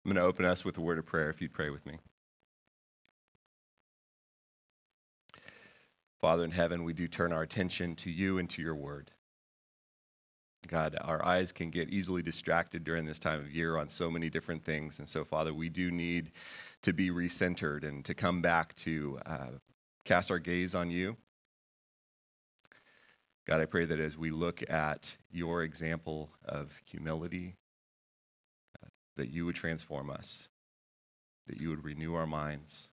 I'm going to open us with a word of prayer if you'd pray with me. Father in heaven, we do turn our attention to you and to your word. God, our eyes can get easily distracted during this time of year on so many different things. And so, Father, we do need to be recentered and to come back to cast our gaze on you. God, I pray that as we look at your example of humility, that you would transform us, that you would renew our minds.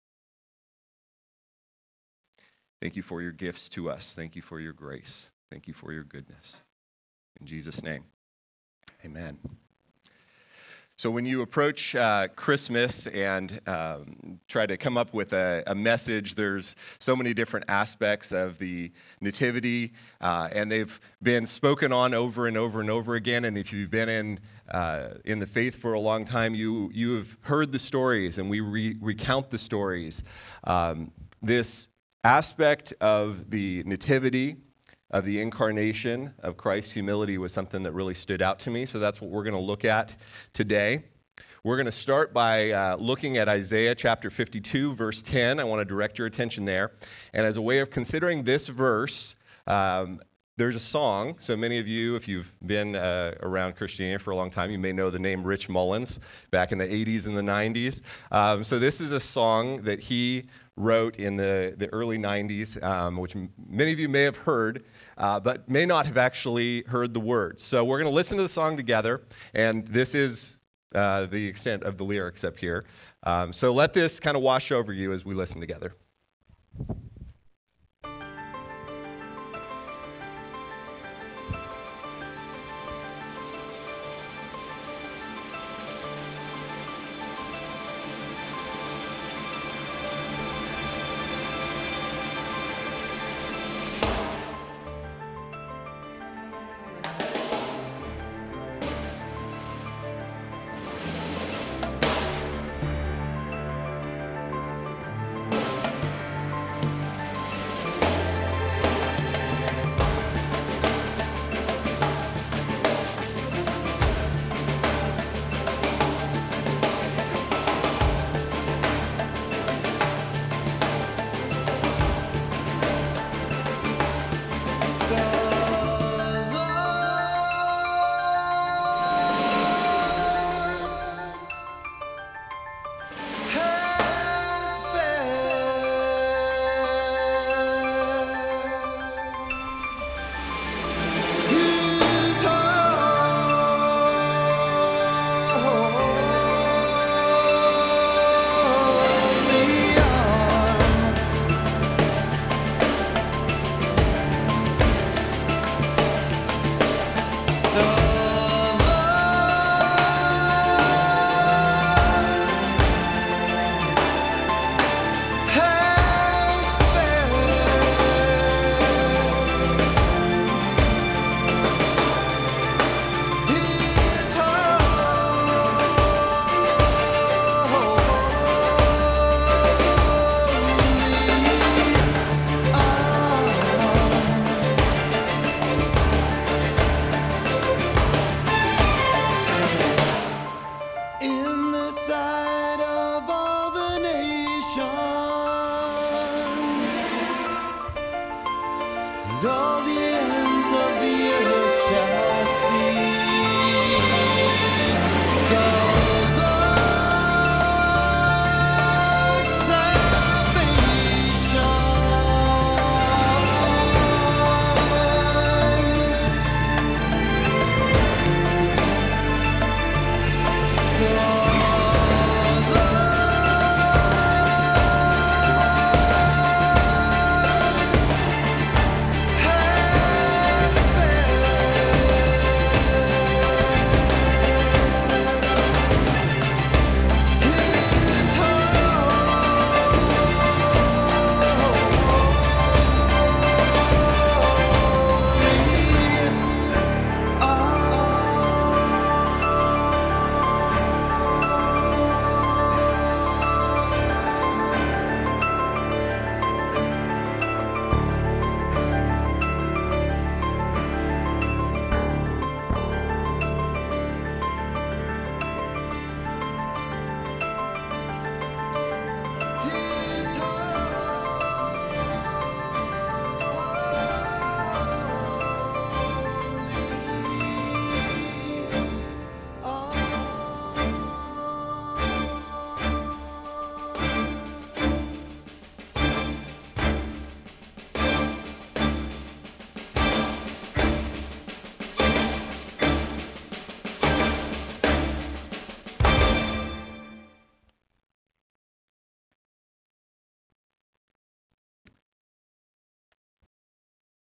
Thank you for your gifts to us. Thank you for your grace. Thank you for your goodness. In Jesus' name, amen. So when you approach Christmas and try to come up with a message, there's so many different aspects of the nativity, and they've been spoken on over and over and over again. And if you've been in the faith for a long time, you have heard the stories, and we recount the stories. This aspect of the nativity, of the incarnation of Christ's humility, was something that really stood out to me. So that's what we're going to look at today. We're going to start by looking at Isaiah chapter 52, verse 10. I want to direct your attention there. And as a way of considering this verse, there's a song. So many of you, if you've been around Christianity for a long time, you may know the name Rich Mullins back in the 80s and the 90s. So this is a song that he wrote in the early 90s, which many of you may have heard, but may not have actually heard the words. So we're going to listen to the song together, and this is the extent of the lyrics up here. So let this kind of wash over you as we listen together.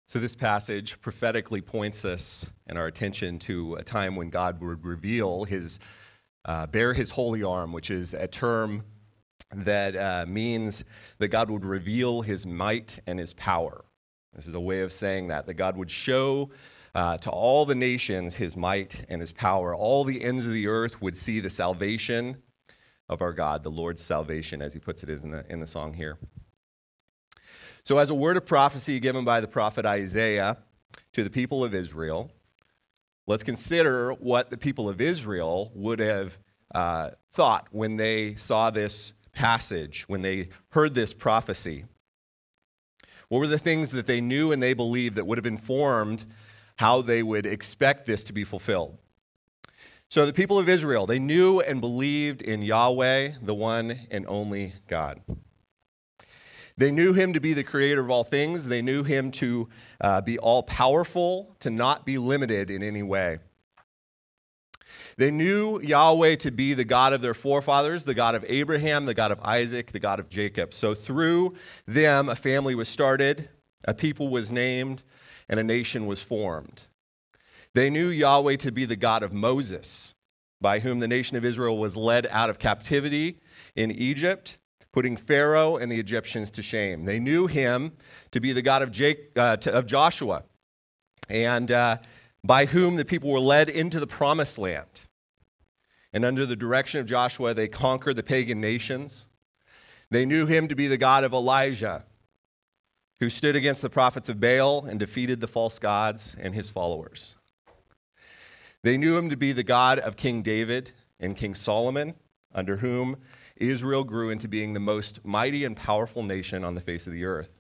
So this passage prophetically points us and our attention to a time when God would reveal bear his holy arm, which is a term that means that God would reveal his might and his power. This is a way of saying that God would show to all the nations his might and his power. All the ends of the earth would see the salvation of our God, the Lord's salvation, as he puts it in the song here. So as a word of prophecy given by the prophet Isaiah to the people of Israel, let's consider what the people of Israel would have thought when they saw this passage, when they heard this prophecy. What were the things that they knew and they believed that would have informed how they would expect this to be fulfilled? So the people of Israel, they knew and believed in Yahweh, the one and only God. They knew him to be the creator of all things. They knew him to be all-powerful, to not be limited in any way. They knew Yahweh to be the God of their forefathers, the God of Abraham, the God of Isaac, the God of Jacob. So through them, a family was started, a people was named, and a nation was formed. They knew Yahweh to be the God of Moses, by whom the nation of Israel was led out of captivity in Egypt, putting Pharaoh and the Egyptians to shame. They knew him to be the God of Joshua, and by whom the people were led into the promised land. And under the direction of Joshua, they conquered the pagan nations. They knew him to be the God of Elijah, who stood against the prophets of Baal and defeated the false gods and his followers. They knew him to be the God of King David and King Solomon, under whom Israel grew into being the most mighty and powerful nation on the face of the earth.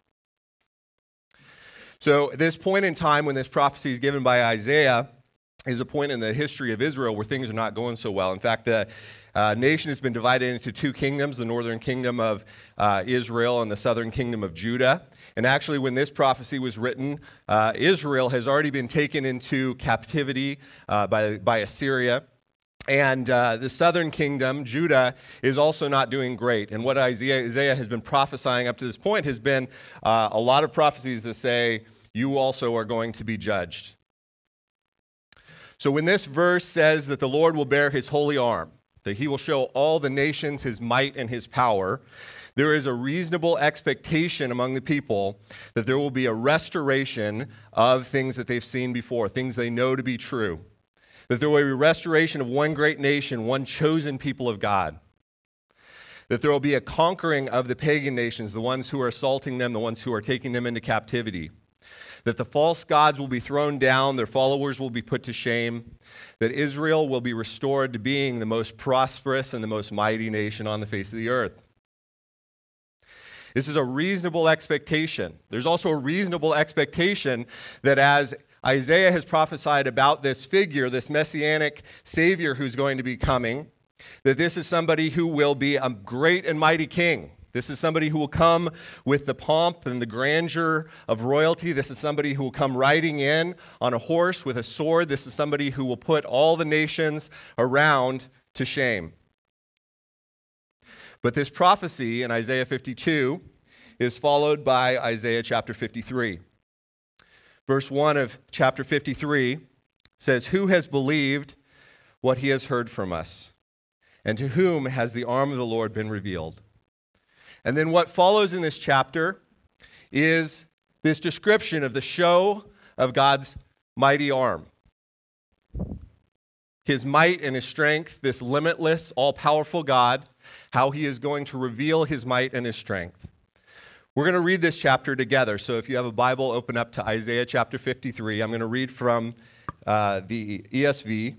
So this point in time when this prophecy is given by Isaiah is a point in the history of Israel where things are not going so well. In fact, the nation has been divided into two kingdoms, the northern kingdom of Israel and the southern kingdom of Judah. And actually, when this prophecy was written, Israel has already been taken into captivity by Assyria. And the southern kingdom, Judah, is also not doing great. And what Isaiah has been prophesying up to this point has been a lot of prophecies that say, you also are going to be judged. So when this verse says that the Lord will bear his holy arm, that he will show all the nations his might and his power, there is a reasonable expectation among the people that there will be a restoration of things that they've seen before, things they know to be true. That there will be a restoration of one great nation, one chosen people of God. That there will be a conquering of the pagan nations, the ones who are assaulting them, the ones who are taking them into captivity. That the false gods will be thrown down, their followers will be put to shame. That Israel will be restored to being the most prosperous and the most mighty nation on the face of the earth. This is a reasonable expectation. There's also a reasonable expectation that as Isaiah has prophesied about this figure, this messianic Savior who's going to be coming, that this is somebody who will be a great and mighty king. This is somebody who will come with the pomp and the grandeur of royalty. This is somebody who will come riding in on a horse with a sword. This is somebody who will put all the nations around to shame. But this prophecy in Isaiah 52 is followed by Isaiah chapter 53. Verse 1 of chapter 53 says, "Who has believed what he has heard from us? And to whom has the arm of the Lord been revealed?" And then what follows in this chapter is this description of the show of God's mighty arm. His might and his strength, this limitless, all-powerful God, how he is going to reveal his might and his strength. We're going to read this chapter together. So if you have a Bible, open up to Isaiah chapter 53. I'm going to read from the ESV.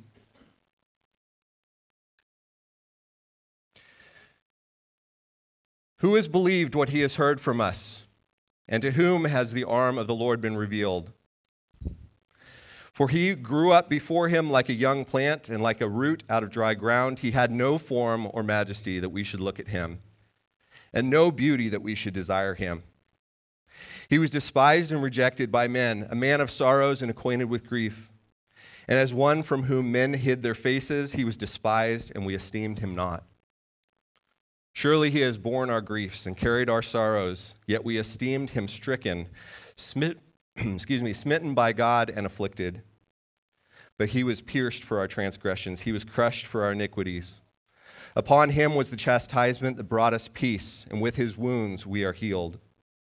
"Who has believed what he has heard from us? And to whom has the arm of the Lord been revealed? For he grew up before him like a young plant and like a root out of dry ground. He had no form or majesty that we should look at him, and no beauty that we should desire him. He was despised and rejected by men, a man of sorrows and acquainted with grief. And as one from whom men hid their faces, he was despised, and we esteemed him not. Surely he has borne our griefs and carried our sorrows, yet we esteemed him stricken, smitten smitten by God and afflicted. But he was pierced for our transgressions. He was crushed for our iniquities. Upon him was the chastisement that brought us peace, and with his wounds we are healed.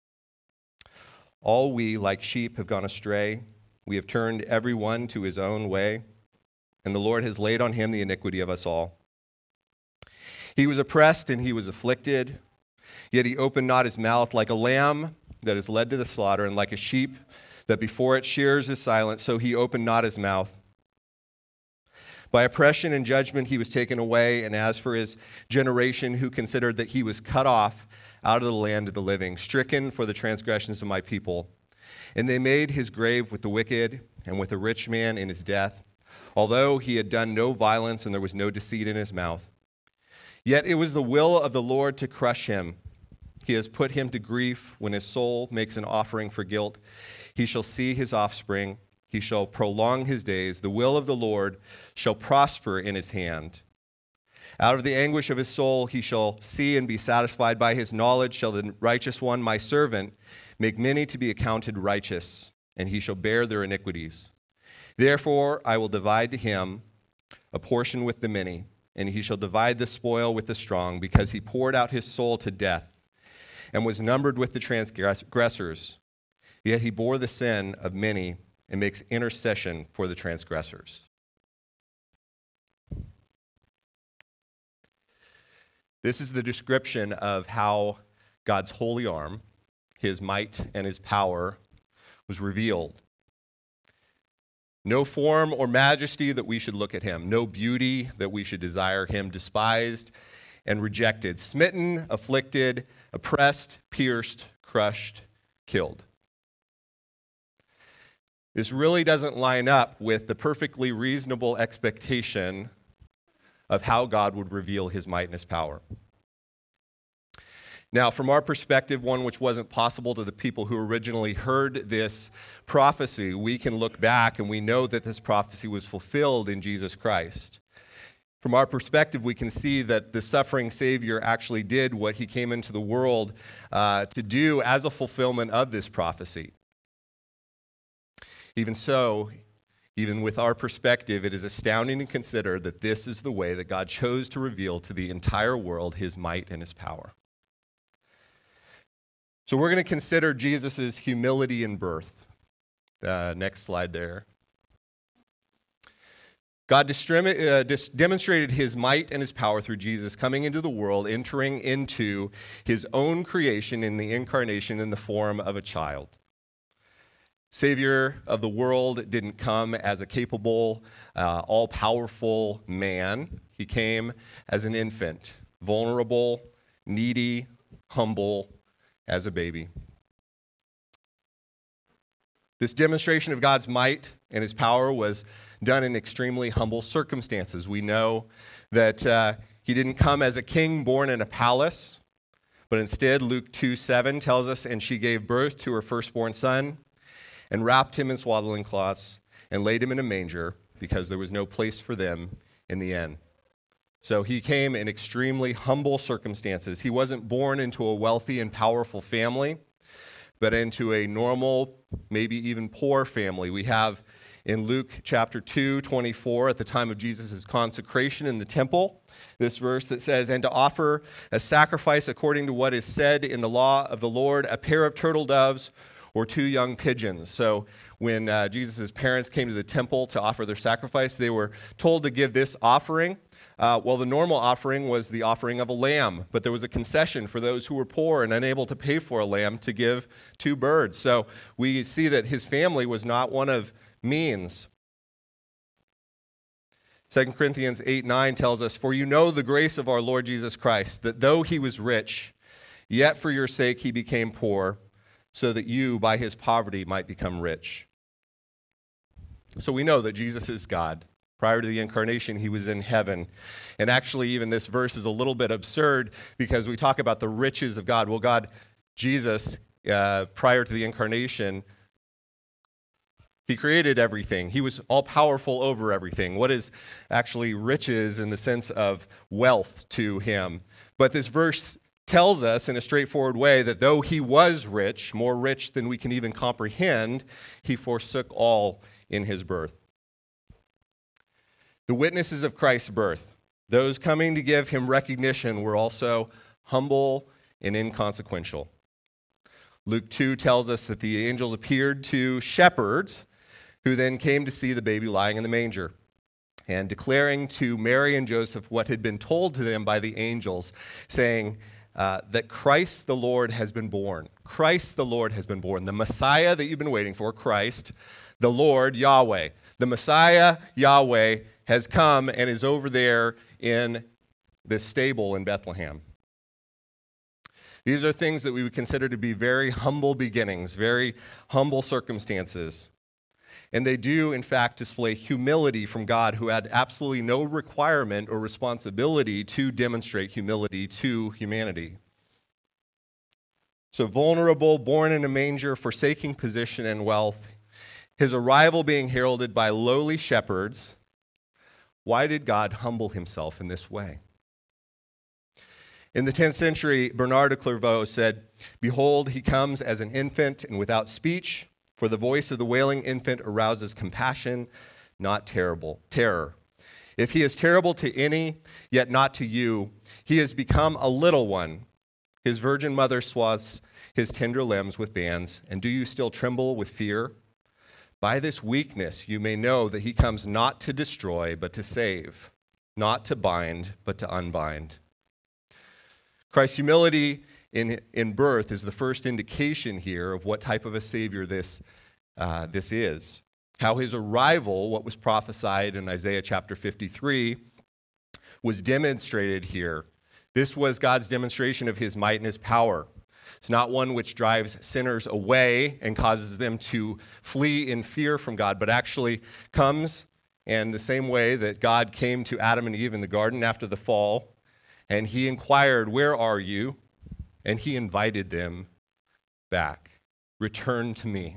All we, like sheep, have gone astray. We have turned every one to his own way, and the Lord has laid on him the iniquity of us all. He was oppressed and he was afflicted, yet he opened not his mouth. Like a lamb that is led to the slaughter, and like a sheep that before it shears is silent, so he opened not his mouth. By oppression and judgment he was taken away, and as for his generation, who considered that he was cut off out of the land of the living, stricken for the transgressions of my people. And they made his grave with the wicked and with a rich man in his death, although he had done no violence and there was no deceit in his mouth. Yet it was the will of the Lord to crush him. He has put him to grief. When his soul makes an offering for guilt, he shall see his offspring. He shall prolong his days. The will of the Lord shall prosper in his hand. Out of the anguish of his soul he shall see and be satisfied. By his knowledge shall the righteous one, my servant, make many to be accounted righteous, and he shall bear their iniquities. Therefore I will divide to him a portion with the many, and he shall divide the spoil with the strong, because he poured out his soul to death and was numbered with the transgressors. Yet he bore the sin of many and makes intercession for the transgressors. This is the description of how God's holy arm, his might and his power, was revealed. No form or majesty that we should look at him, no beauty that we should desire him, despised and rejected, smitten, afflicted, oppressed, pierced, crushed, killed. This really doesn't line up with the perfectly reasonable expectation of how God would reveal his might and his power. Now, from our perspective, one which wasn't possible to the people who originally heard this prophecy, we can look back and we know that this prophecy was fulfilled in Jesus Christ. From our perspective, we can see that the suffering Savior actually did what he came into the world to do as a fulfillment of this prophecy. Even so, even with our perspective, it is astounding to consider that this is the way that God chose to reveal to the entire world his might and his power. So we're going to consider Jesus' humility in birth. Next slide there. God demonstrated his might and his power through Jesus coming into the world, entering into his own creation in the incarnation in the form of a child. Savior of the world didn't come as a capable, all-powerful man. He came as an infant, vulnerable, needy, humble, as a baby. This demonstration of God's might and his power was done in extremely humble circumstances. We know that he didn't come as a king born in a palace, but instead Luke 2:7 tells us, and she gave birth to her firstborn son, and wrapped him in swaddling cloths, and laid him in a manger, because there was no place for them in the inn. So he came in extremely humble circumstances. He wasn't born into a wealthy and powerful family, but into a normal, maybe even poor family. We have in Luke chapter 2:24, at the time of Jesus' consecration in the temple, this verse that says, "And to offer a sacrifice according to what is said in the law of the Lord, a pair of turtle doves or 2 young pigeons." So when Jesus' parents came to the temple to offer their sacrifice, they were told to give this offering. Well, the normal offering was the offering of a lamb, but there was a concession for those who were poor and unable to pay for a lamb to give 2 birds. So we see that his family was not one of means. 2 Corinthians 8:9 tells us, "For you know the grace of our Lord Jesus Christ, that though he was rich, yet for your sake he became poor, so that you by his poverty might become rich." So we know that Jesus is God. Prior to the incarnation, he was in heaven. And actually, even this verse is a little bit absurd because we talk about the riches of God. Well, Jesus, prior to the incarnation, he created everything. He was all-powerful over everything. What is actually riches in the sense of wealth to him? But this verse tells us in a straightforward way that though he was rich, more rich than we can even comprehend, he forsook all in his birth. The witnesses of Christ's birth, those coming to give him recognition, were also humble and inconsequential. Luke 2 tells us that the angels appeared to shepherds who then came to see the baby lying in the manger, and declaring to Mary and Joseph what had been told to them by the angels, saying that Christ the Lord has been born. Christ the Lord has been born. The Messiah that you've been waiting for, Christ, the Lord, Yahweh. The Messiah, Yahweh, has come and is over there in this stable in Bethlehem. These are things that we would consider to be very humble beginnings, very humble circumstances. And they do, in fact, display humility from God, who had absolutely no requirement or responsibility to demonstrate humility to humanity. So vulnerable, born in a manger, forsaking position and wealth, his arrival being heralded by lowly shepherds. Why did God humble himself in this way? In the 10th century, Bernard de Clairvaux said, "Behold, he comes as an infant and without speech, for the voice of the wailing infant arouses compassion, not terror. If he is terrible to any, yet not to you, he has become a little one. His virgin mother swathes his tender limbs with bands, and do you still tremble with fear? By this weakness you may know that he comes not to destroy, but to save, not to bind, but to unbind." Christ's humility in birth is the first indication here of what type of a Savior this is. How his arrival, what was prophesied in Isaiah chapter 53, was demonstrated here. This was God's demonstration of his might and his power. It's not one which drives sinners away and causes them to flee in fear from God, but actually comes in the same way that God came to Adam and Eve in the garden after the fall, and he inquired, "Where are you?" And he invited them back. "Return to me."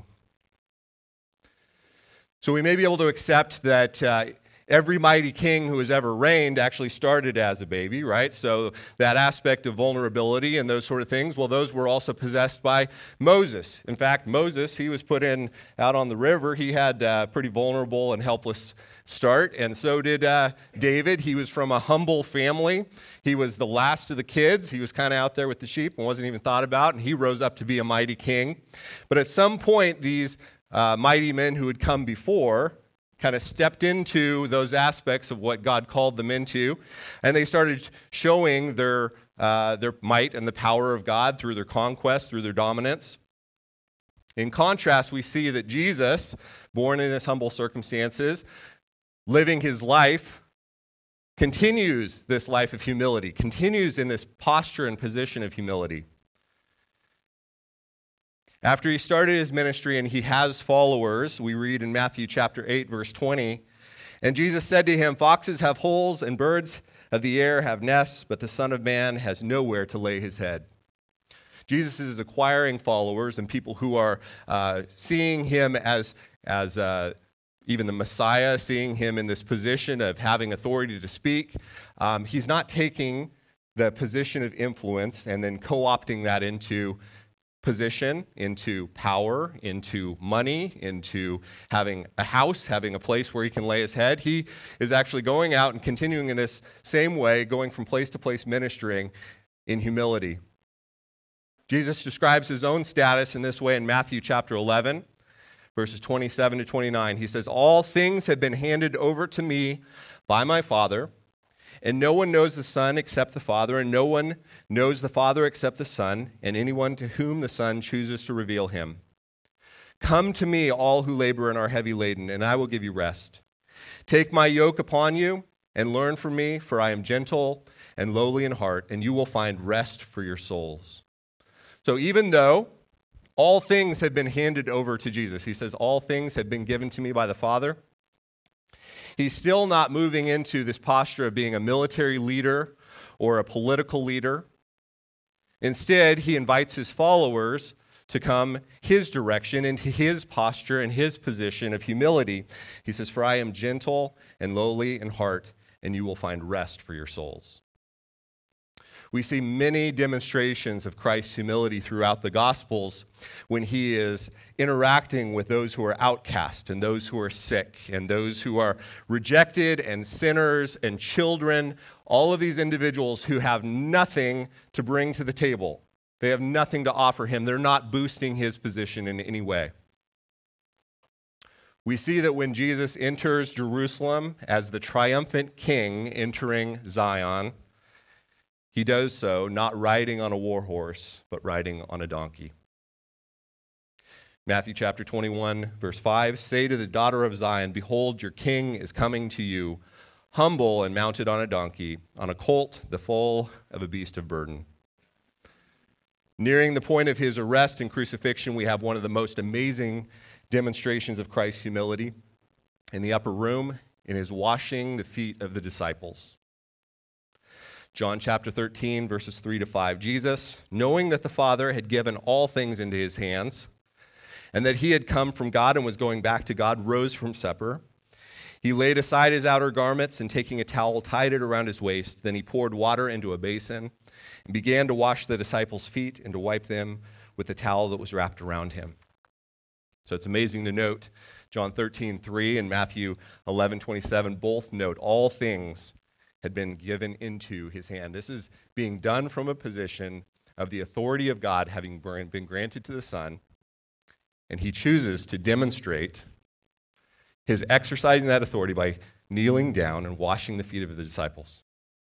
So we may be able to accept that every mighty king who has ever reigned actually started as a baby, right? So that aspect of vulnerability and those sort of things, well, those were also possessed by Moses. In fact, Moses, he was put out on the river. He had a pretty vulnerable and helpless start, and so did David. He was from a humble family. He was the last of the kids. He was kind of out there with the sheep and wasn't even thought about, and he rose up to be a mighty king. But at some point, these mighty men who had come before kind of stepped into those aspects of what God called them into, and they started showing their might and the power of God through their conquest, through their dominance. In contrast, we see that Jesus, born in his humble circumstances, living his life, continues this life of humility, continues in this posture and position of humility. After he started his ministry and he has followers, we read in Matthew chapter 8, verse 20, "And Jesus said to him, 'Foxes have holes and birds of the air have nests, but the Son of Man has nowhere to lay his head.'" Jesus is acquiring followers and people who are seeing him as even the Messiah, seeing him in this position of having authority to speak. He's not taking the position of influence and then co-opting that into position, into power, into money, into having a house, having a place where he can lay his head. He is actually going out and continuing in this same way, going from place to place ministering in humility. Jesus describes his own status in this way in Matthew chapter 11. Verses 27 to 29, he says, "All things have been handed over to me by my Father, and no one knows the Son except the Father, and no one knows the Father except the Son, and anyone to whom the Son chooses to reveal him. Come to me, all who labor and are heavy laden, and I will give you rest. Take my yoke upon you and learn from me, for I am gentle and lowly in heart, and you will find rest for your souls." So even though all things have been handed over to Jesus, he says, "All things have been given to me by the Father," he's still not moving into this posture of being a military leader or a political leader. Instead, he invites his followers to come his direction, into his posture and his position of humility. He says, "For I am gentle and lowly in heart, and you will find rest for your souls." We see many demonstrations of Christ's humility throughout the Gospels when he is interacting with those who are outcast and those who are sick and those who are rejected and sinners and children, all of these individuals who have nothing to bring to the table. They have nothing to offer him. They're not boosting his position in any way. We see that when Jesus enters Jerusalem as the triumphant king entering Zion, he does so not riding on a war horse, but riding on a donkey. Matthew chapter 21, verse 5, "Say to the daughter of Zion, behold, your king is coming to you, humble and mounted on a donkey, on a colt, the foal of a beast of burden." Nearing the point of his arrest and crucifixion, we have one of the most amazing demonstrations of Christ's humility in the upper room in his washing the feet of the disciples. John chapter 13, verses 3 to 5. Jesus, knowing that the Father had given all things into his hands, and that he had come from God and was going back to God, rose from supper. He laid aside his outer garments, and taking a towel, tied it around his waist. Then he poured water into a basin and began to wash the disciples' feet and to wipe them with the towel that was wrapped around him. So it's amazing to note John 13:3 and Matthew 11:27 both note all things had been given into his hand. This is being done from a position of the authority of God having been granted to the Son, and he chooses to demonstrate his exercising that authority by kneeling down and washing the feet of the disciples.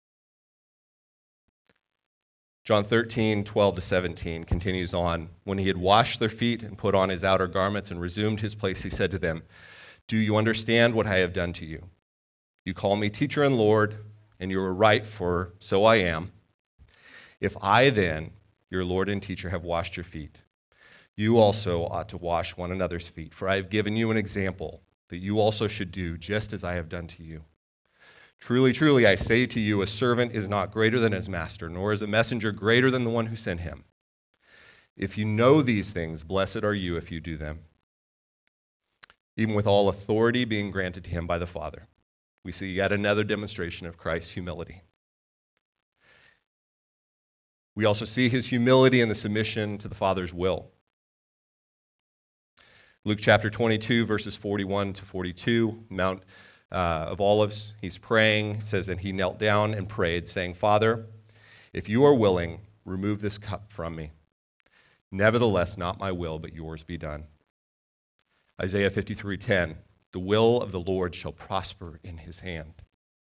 John 13:12 to 17 continues on. When he had washed their feet and put on his outer garments and resumed his place, he said to them, "Do you understand what I have done to you? You call me teacher and Lord, and you are right, for so I am. If I then, your Lord and teacher, have washed your feet, you also ought to wash one another's feet. For I have given you an example that you also should do just as I have done to you. Truly, truly, I say to you, a servant is not greater than his master, nor is a messenger greater than the one who sent him. If you know these things, blessed are you if you do them." Even with all authority being granted to him by the Father, we see yet another demonstration of Christ's humility. We also see his humility in the submission to the Father's will. Luke chapter 22, verses 41 to 42, Mount of Olives, he's praying. It says, "And he knelt down and prayed, saying, Father, if you are willing, remove this cup from me. Nevertheless, not my will, but yours be done." Isaiah 53:10, "The will of the Lord shall prosper in his hand."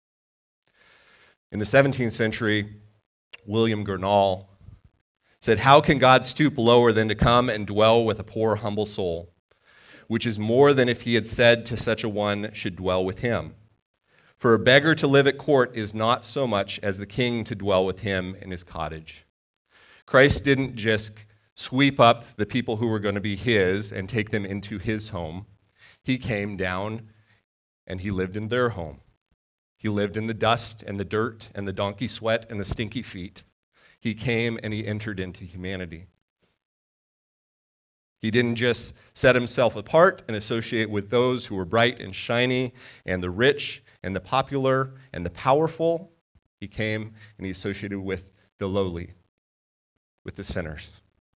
In the 17th century, William Gurnall said, "How can God stoop lower than to come and dwell with a poor, humble soul? Which is more than if he had said to such a one should dwell with him. For a beggar to live at court is not so much as the king to dwell with him in his cottage." Christ didn't just sweep up the people who were going to be his and take them into his home. He came down and he lived in their home. He lived in the dust and the dirt and the donkey sweat and the stinky feet. He came and he entered into humanity. He didn't just set himself apart and associate with those who were bright and shiny and the rich and the popular and the powerful. He came and he associated with the lowly, with the sinners.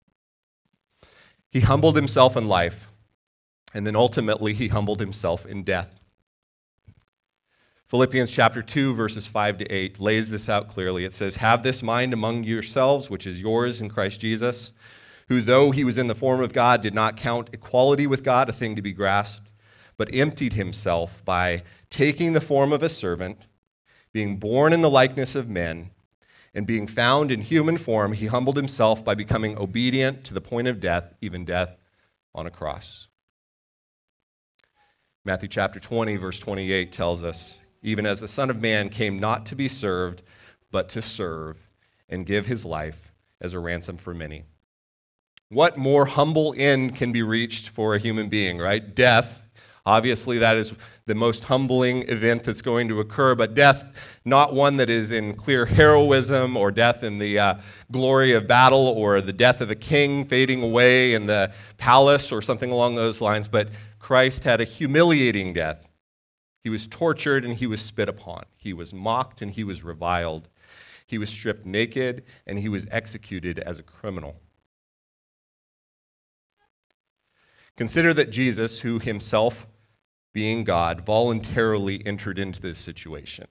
He humbled himself in life, and then ultimately he humbled himself in death. Philippians chapter 2, verses 5 to 8 lays this out clearly. It says, "Have this mind among yourselves, which is yours in Christ Jesus, who, though he was in the form of God, did not count equality with God a thing to be grasped, but emptied himself by taking the form of a servant, being born in the likeness of men, and being found in human form, he humbled himself by becoming obedient to the point of death, even death on a cross." Matthew chapter 20, verse 28 tells us, "Even as the Son of Man came not to be served, but to serve, and give his life as a ransom for many." What more humble end can be reached for a human being, right? Death. Obviously, that is the most humbling event that's going to occur, but death, not one that is in clear heroism or death in the glory of battle or the death of a king fading away in the palace or something along those lines, but Christ had a humiliating death. He was tortured and he was spit upon. He was mocked and he was reviled. He was stripped naked, and he was executed as a criminal. Consider that Jesus, who himself being God, voluntarily entered into this situation.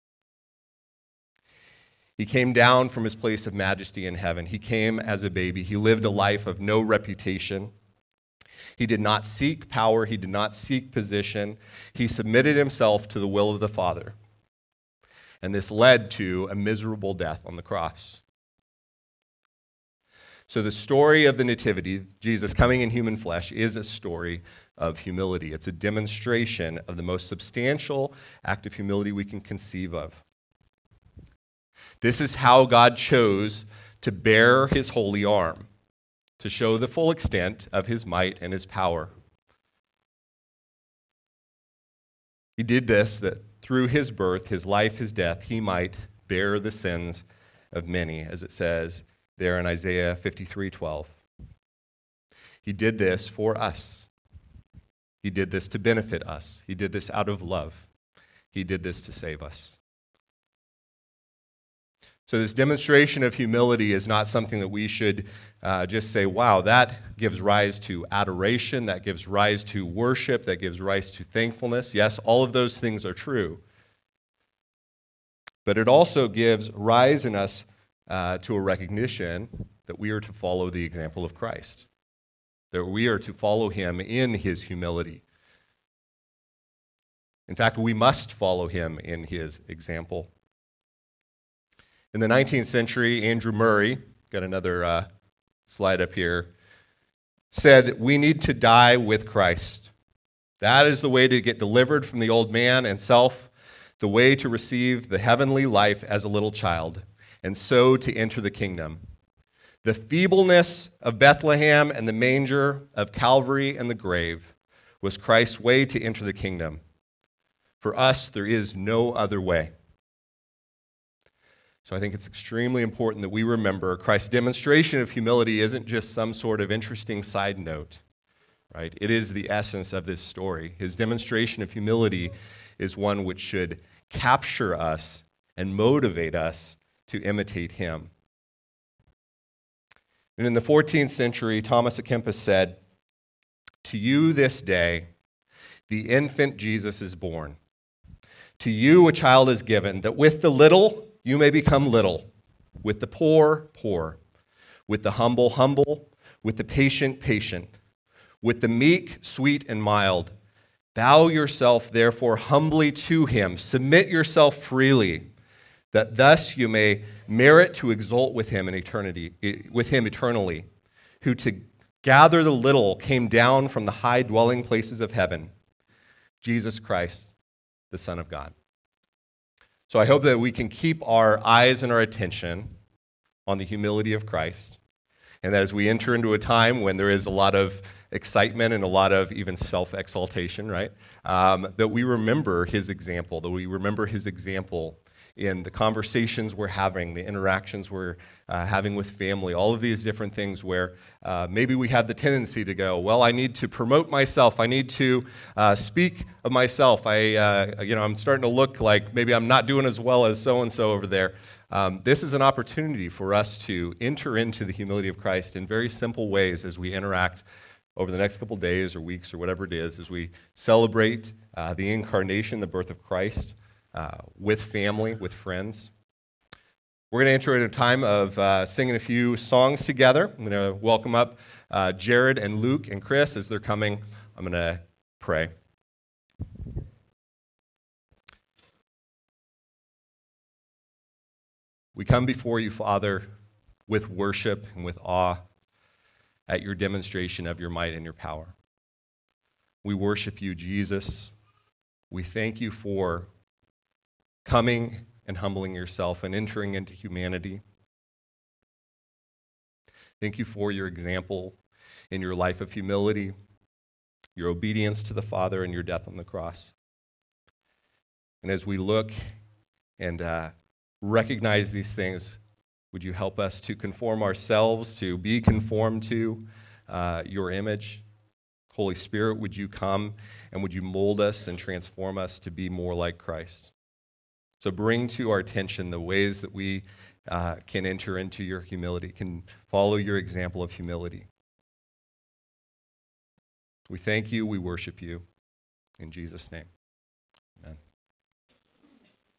He came down from his place of majesty in heaven. He came as a baby. He lived a life of no reputation. He did not seek power. He did not seek position. He submitted himself to the will of the Father. And this led to a miserable death on the cross. So the story of the Nativity, Jesus coming in human flesh, is a story of humility. It's a demonstration of the most substantial act of humility we can conceive of. This is how God chose to bear his holy arm, to show the full extent of his might and his power. He did this that through his birth, his life, his death, he might bear the sins of many, as it says there in Isaiah 53:12. He did this for us. He did this to benefit us. He did this out of love. He did this to save us. So this demonstration of humility is not something that we should just say, wow, that gives rise to adoration, that gives rise to worship, that gives rise to thankfulness. Yes, all of those things are true. But it also gives rise in us to a recognition that we are to follow the example of Christ, that we are to follow him in his humility. In fact, we must follow him in his example. In the 19th century, Andrew Murray, got another slide up here, said, we need to die with Christ. That is the way to get delivered from the old man and self, the way to receive the heavenly life as a little child, and so to enter the kingdom. The feebleness of Bethlehem and the manger of Calvary and the grave was Christ's way to enter the kingdom. For us, there is no other way. So I think it's extremely important that we remember Christ's demonstration of humility isn't just some sort of interesting side note, right? It is the essence of this story. His demonstration of humility is one which should capture us and motivate us to imitate him. And in the 14th century, Thomas à Kempis said, to you this day, the infant Jesus is born. To you a child is given, that with the little you may become little, with the poor, poor, with the humble, humble, with the patient, patient, with the meek, sweet, and mild. Bow yourself, therefore, humbly to him. Submit yourself freely, that thus you may merit to exult with him in eternity, with him eternally, who to gather the little came down from the high dwelling places of heaven, Jesus Christ, the Son of God. So I hope that we can keep our eyes and our attention on the humility of Christ, and that as we enter into a time when there is a lot of excitement and a lot of even self-exaltation, right, that we remember his example, in the conversations we're having, the interactions we're having with family, all of these different things where maybe we have the tendency to go, well, I need to promote myself. I need to speak of myself. I'm starting to look like maybe I'm not doing as well as so-and-so over there. This is an opportunity for us to enter into the humility of Christ in very simple ways as we interact over the next couple days or weeks or whatever it is, as we celebrate the incarnation, the birth of Christ, with family, with friends. We're going to enter into a time of singing a few songs together. I'm going to welcome up Jared and Luke and Chris as they're coming. I'm going to pray. We come before you, Father, with worship and with awe at your demonstration of your might and your power. We worship you, Jesus. We thank you for coming and humbling yourself and entering into humanity. Thank you for your example in your life of humility, your obedience to the Father, and your death on the cross. And as we look and recognize these things, would you help us to conform ourselves, to be conformed to your image? Holy Spirit, would you come and would you mold us and transform us to be more like Christ? So bring to our attention the ways that we can enter into your humility, can follow your example of humility. We thank you, we worship you. In Jesus' name.